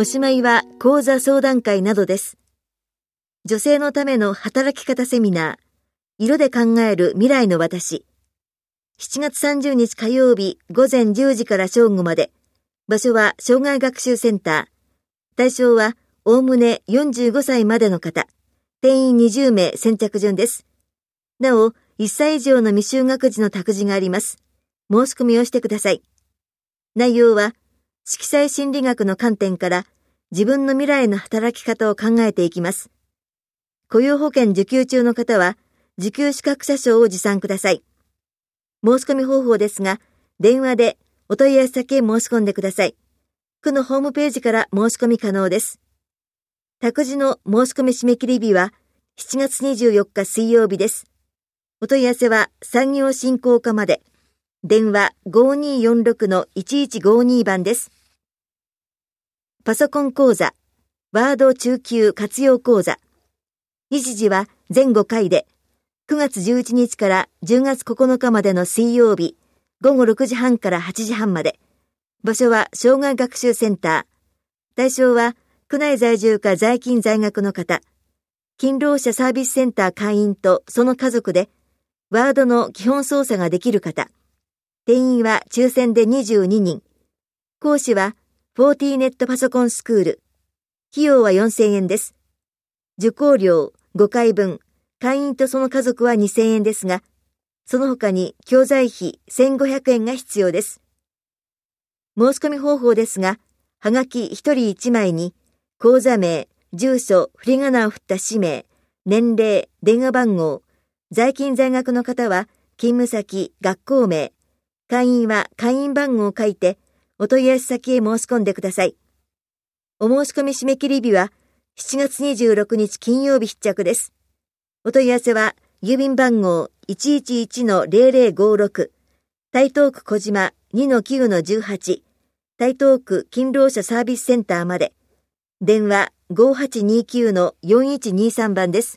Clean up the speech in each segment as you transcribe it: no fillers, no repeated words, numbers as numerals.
おしまいは講座相談会などです。女性のための働き方セミナー、色で考える未来の私。7月30日火曜日午前10時から正午まで。場所は障害学習センター。対象はおおむね45歳までの方。定員20名先着順です。なお、1歳以上の未就学児の託児があります。申し込みをしてください。内容は、色彩心理学の観点から自分の未来の働き方を考えていきます。雇用保険受給中の方は、受給資格者証を持参ください。申し込み方法ですが、電話でお問い合わせ先へ申し込んでください。区のホームページから申し込み可能です。託児の申し込み締め切り日は7月24日水曜日です。お問い合わせは産業振興課まで。電話 5246-1152 番です。パソコン講座、ワード中級活用講座。日時は全5回で、9月11日から10月9日までの水曜日、午後6時半から8時半まで。場所は障害学習センター。対象は、区内在住か在勤在学の方。勤労者サービスセンター会員とその家族で、ワードの基本操作ができる方。定員は抽選で22人。講師は、40ネットパソコンスクール。費用は4000円です。受講料5回分。会員とその家族は2000円ですが、その他に教材費1500円が必要です。申し込み方法ですが、はがき1人1枚に、口座名、住所、振り仮名を振った氏名、年齢、電話番号、在勤在学の方は、勤務先、学校名、会員は会員番号を書いて、お問い合わせ先へ申し込んでください。お申し込み締め切り日は、7月26日金曜日必着です。お問い合わせは、郵便番号 111-0056、台東区小島 2-9-18、台東区勤労者サービスセンターまで。電話 5829-4123 番です。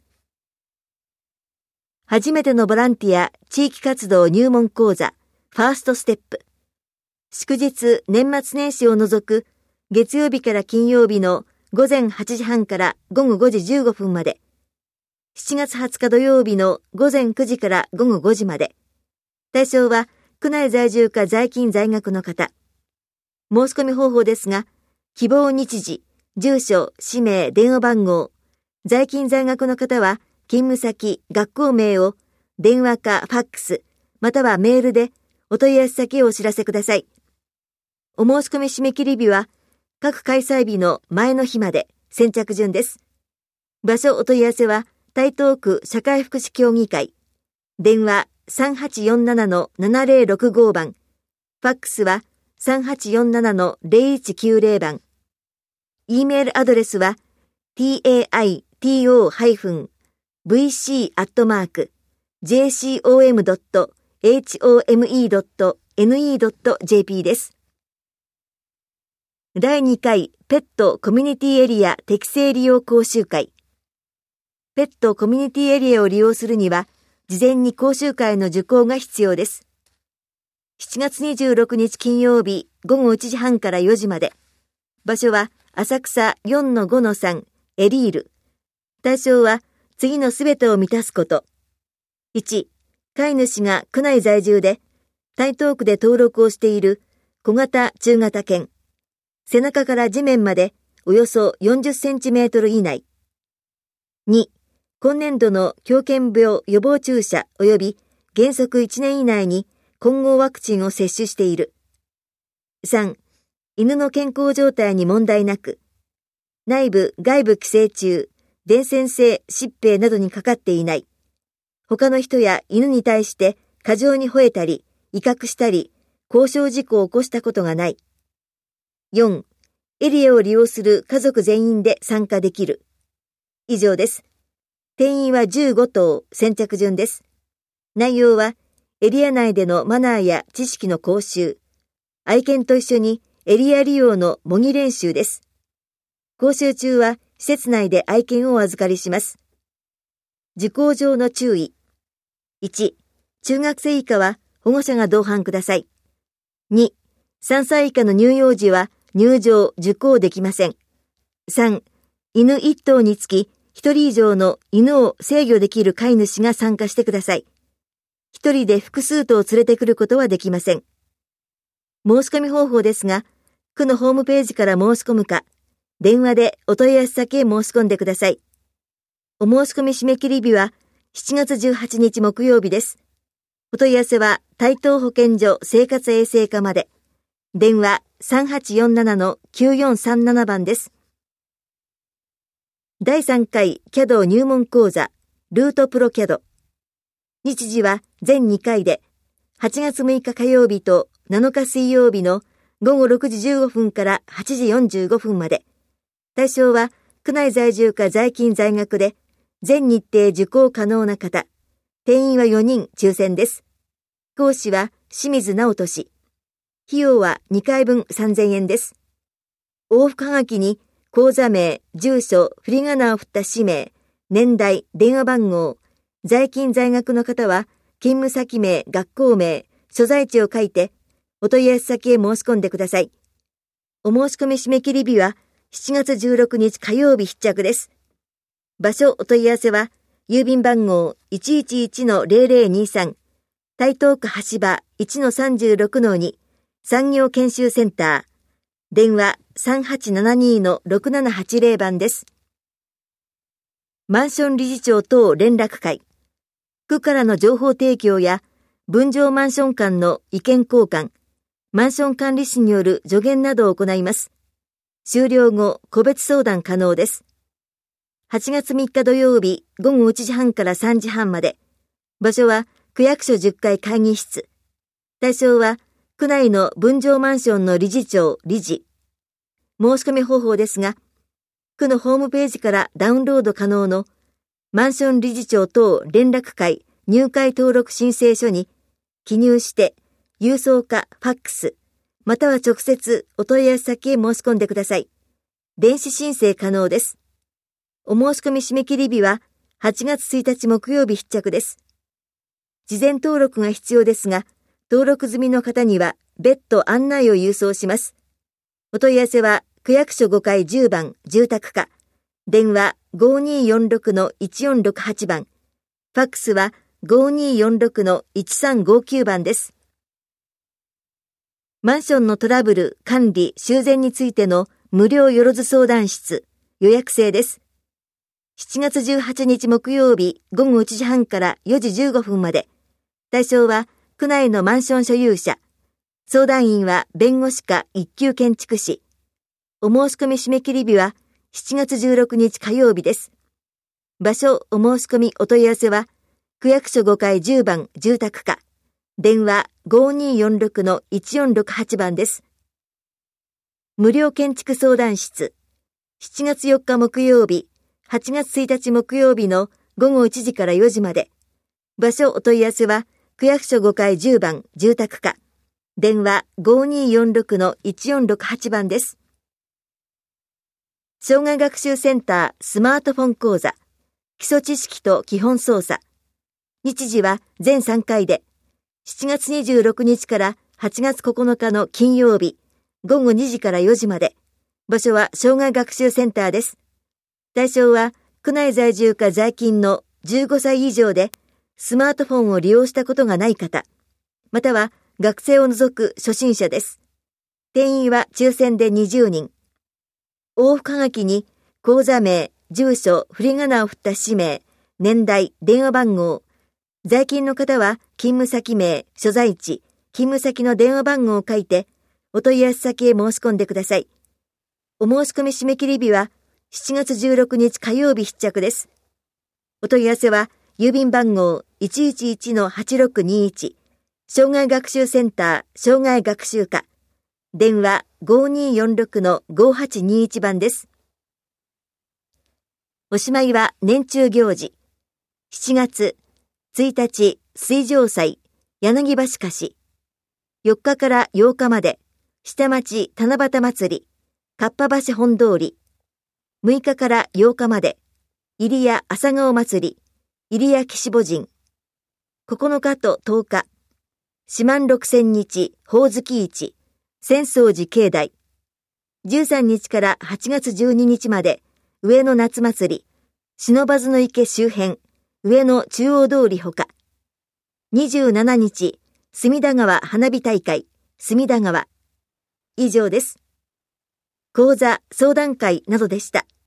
初めてのボランティア地域活動入門講座、ファーストステップ。祝日年末年始を除く、月曜日から金曜日の午前8時半から午後5時15分まで。7月20日土曜日の午前9時から午後5時まで。対象は、区内在住か在勤在学の方。申し込み方法ですが、希望日時、住所、氏名、電話番号。在勤在学の方は、勤務先、学校名を、電話かファックス、またはメールで、お問い合わせ先をお知らせください。お申し込み締め切り日は、各開催日の前の日まで、先着順です。場所お問い合わせは、台東区社会福祉協議会。電話 3847-7065 番。ファックスは 3847-0190 番。E メールアドレスは taito-jcom.home.ne.jp です。第2回ペットコミュニティエリア適正利用講習会。ペットコミュニティエリアを利用するには、事前に講習会の受講が必要です。7月26日金曜日午後1時半から4時まで。場所は浅草 4-5-3 エリール。対象は次のすべてを満たすこと。1、飼い主が区内在住で、台東区で登録をしている小型中型犬。背中から地面までおよそ40センチメートル以内。2、今年度の狂犬病予防注射及び原則1年以内に混合ワクチンを接種している。3、犬の健康状態に問題なく、内部外部寄生虫、伝染性疾病などにかかっていない。他の人や犬に対して過剰に吠えたり、威嚇したり、交渉事故を起こしたことがない。4、エリアを利用する家族全員で参加できる。以上です。定員は15頭、先着順です。内容は、エリア内でのマナーや知識の講習、愛犬と一緒にエリア利用の模擬練習です。講習中は、施設内で愛犬をお預かりします。受講上の注意。1、中学生以下は保護者が同伴ください。2、3歳以下の乳幼児は入場、受講できません。 3、犬1頭につき1人以上の犬を制御できる飼い主が参加してください。1人で複数頭連れてくることはできません。申し込み方法ですが、区のホームページから申し込むか、電話でお問い合わせ先へ申し込んでください。お申し込み締め切り日は7月18日木曜日です。お問い合わせは台東保健所生活衛生課まで。電話 3847-9437 番です。第3回CAD入門講座ルートプロCAD。日時は全2回で、8月6日火曜日と7日水曜日の午後6時15分から8時45分まで。対象は区内在住か在勤在学で、全日程受講可能な方。定員は4人抽選です。講師は清水直俊。費用は2回分3000円です。往復はがきに口座名、住所、振り仮名を振った氏名、年代、電話番号、在勤在学の方は勤務先名、学校名、所在地を書いてお問い合わせ先へ申し込んでください。お申し込み締め切り日は7月16日火曜日必着です。場所お問い合わせは郵便番号 111-0023 台東区橋場 1-36-2 産業研修センター。電話 3872-6780 番です。マンション理事長等連絡会。区からの情報提供や分譲マンション間の意見交換、マンション管理士による助言などを行います。終了後、個別相談可能です。8月3日土曜日午後1時半から3時半まで。場所は区役所10階会議室。対象は区内の分譲マンションの理事長、理事。申し込み方法ですが、区のホームページからダウンロード可能のマンション理事長等連絡会入会登録申請書に記入して郵送かファックスまたは直接お問い合わせ先へ申し込んでください。電子申請可能です。お申し込み締め切り日は8月1日木曜日必着です。事前登録が必要ですが、登録済みの方には別途案内を郵送します。お問い合わせは区役所5階10番住宅課。電話 5246-1468 番。ファックスは 5246-1359 番です。マンションのトラブル、管理、修繕についての無料よろず相談室。予約制です。7月18日木曜日午後1時半から4時15分まで。対象は区内のマンション所有者。相談員は弁護士か一級建築士。お申し込み締め切り日は7月16日火曜日です。場所、お申し込みお問い合わせは区役所5階10番住宅課。電話 5246-1468 番です。無料建築相談室。7月4日木曜日、8月1日木曜日の午後1時から4時まで。場所お問い合わせは区役所5階10番住宅課。電話 5246-1468 番です。障害学習センタースマートフォン講座。基礎知識と基本操作。日時は全3回で、7月26日から8月9日の金曜日、午後2時から4時まで。場所は障害学習センターです。対象は区内在住か在勤の15歳以上で、スマートフォンを利用したことがない方、または学生を除く初心者です。定員は抽選で20人。往復はがきに口座名、住所、振り仮名を振った氏名、年代、電話番号、在勤の方は勤務先名、所在地、勤務先の電話番号を書いて、お問い合わせ先へ申し込んでください。お申し込み締め切り日は7月16日火曜日必着です。お問い合わせは郵便番号 111-8621 障害学習センター障害学習課。電話 5246-5821 番です。おしまいは年中行事。7月1日水上祭柳橋菓子。4日から8日まで下町七夕祭りかっぱ橋本通り。6日から8日まで入谷朝顔祭り入谷岸母神。9日と10日四万六千日ほおずき市浅草寺境内。 13日から8月12日まで、上野夏祭り、不忍池周辺、上野中央通りほか、27日、隅田川花火大会、隅田川。以上です。講座、相談会などでした。